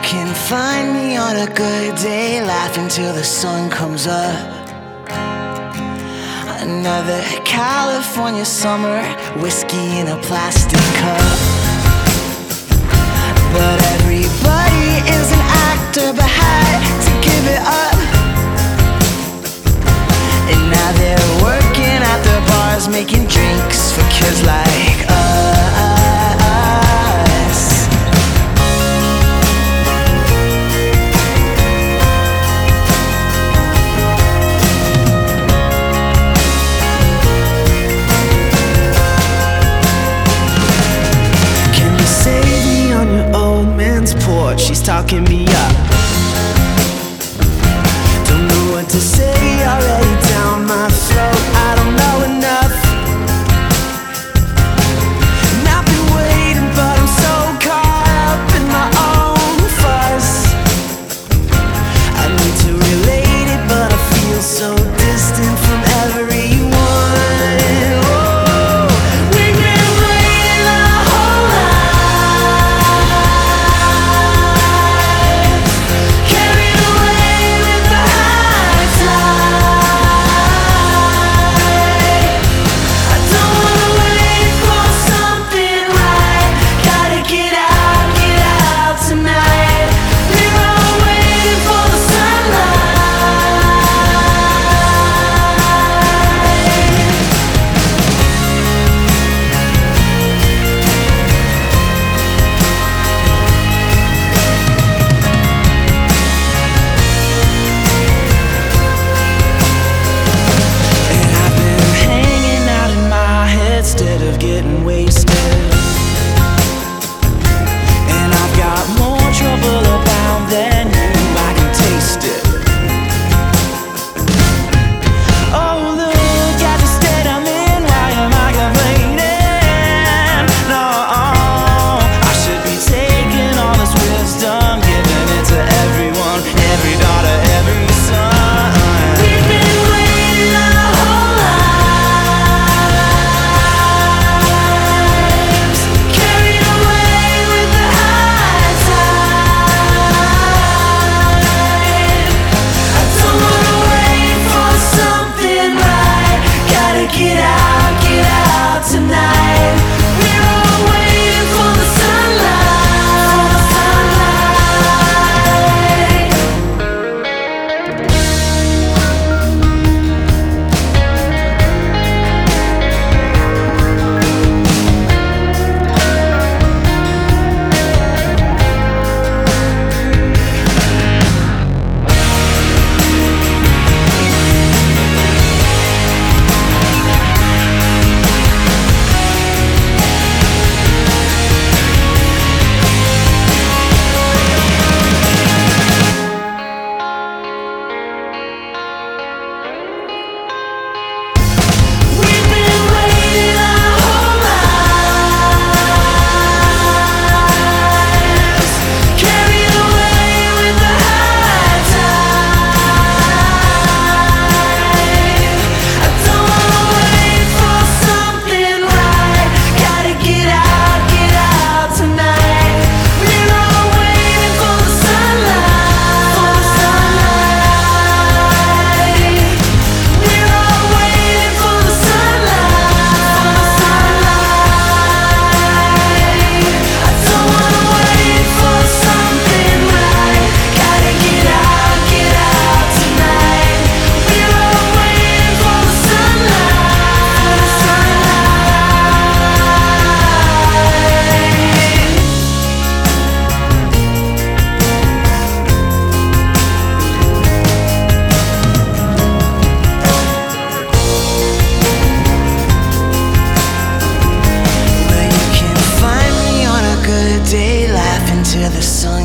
can find me on a good day, laughing till the sun comes up. Another California summer, whiskey in a plastic cup. But everybody is an actor, but had to give it up. And now they're working at the bars, making drinks for kids like us. She's talking me up. Don't know what to say, already down my throat. I don't know enough. And I've been waiting, but I'm so caught up in my own fuss. I need to relate it, but I feel so distant from everyone. Getting wasted, and I've got more trouble about than you. I can taste it. Oh, look at the state I'm in. Why am I complaining? No, I should be taking all this wisdom, giving it to everyone, every daughter, every son. We've been waiting our whole life. Get out tonight. We're all waiting for the the sun